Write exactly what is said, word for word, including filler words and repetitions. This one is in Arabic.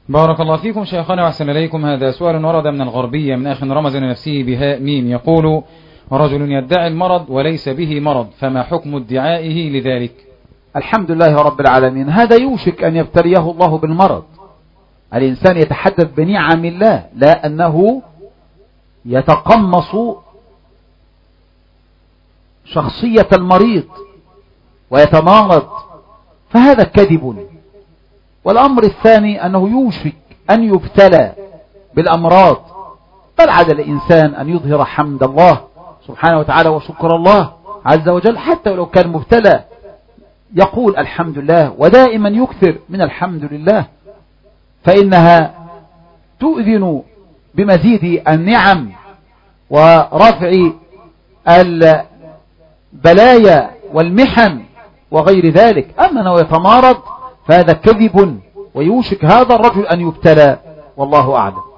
بارك الله فيكم شيخنا وأحسن إليكم. هذا سؤال ورد من الغربية من أخ رمز لنفسه بهاء ميم، يقول: رجل يدعي المرض وليس به مرض، فما حكم ادعائه لذلك؟ الحمد لله رب العالمين. هذا يوشك أن يبتليه الله بالمرض. الإنسان يتحدث بنعم الله، لا أنه يتقمص شخصية المريض ويتمارض، فهذا كذب. والأمر الثاني أنه يوشك أن يبتلى بالأمراض، بل على الإنسان أن يظهر حمد الله سبحانه وتعالى وشكر الله عز وجل، حتى ولو كان مبتلى يقول الحمد لله، ودائما يكثر من الحمد لله، فإنها تؤذن بمزيد النعم ورفع البلايا والمحن وغير ذلك. أما أنه يتمارض فهذا كذب، ويوشك هذا الرجل أن يبتلى، والله أعلم.